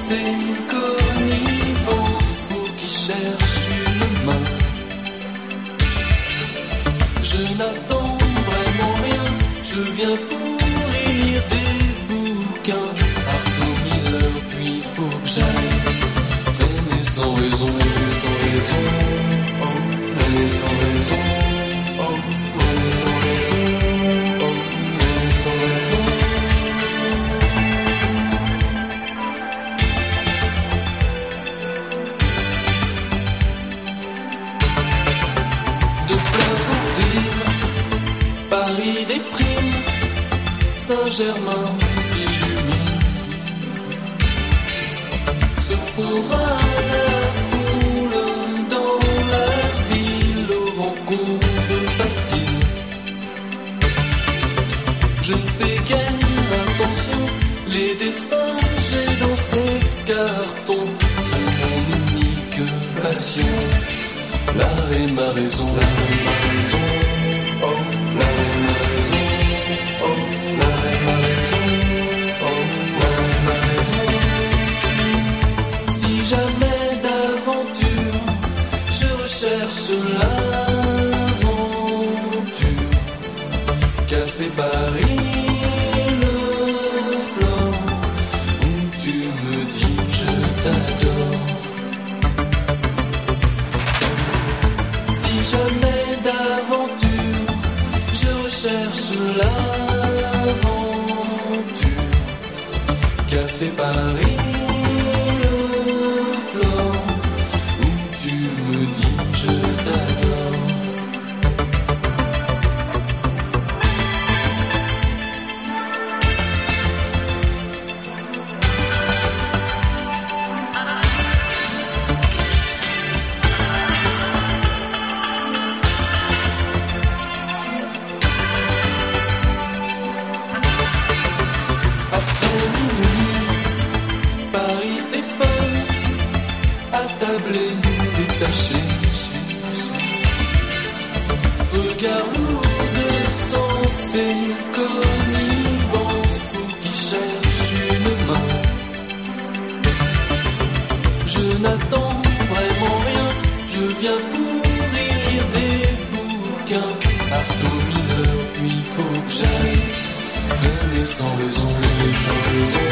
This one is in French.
et connivence pour qui cherche une main. Je n'attends vraiment rien, je viens pour lire des bouquins. Arthur Miller, puis faut que j'aille traîner sans raison, sans raison. Oh, traîner sans raison. Oh, traîner sans raison. Oh, traîner sans raison. Paris déprime, Saint-Germain s'illumine, se fondra la foule dans la ville aux rencontres faciles. Je ne fais guère attention, les dessins j'ai dans ces cartons sont mon unique passion. L'art est ma raison, l'art est ma raison. Oh, l'art est ma raison. Oh, l'art est ma raison. Oh, l'art est ma raison. Si jamais d'aventure je recherche l'aventure, Café Paris, le flore, où tu me dis je t'adore. Si jamais d'aventure je recherche l'aventure, Café Paris, le flore, où tu me dis je t'adore. Attablé, détaché, regard lourd de sens et connivence pour qui cherche une main. Je n'attends vraiment rien, je viens pour lire des bouquins. Arthur Miller, puis faut que j'aille traîner sans raison, traîner sans raison.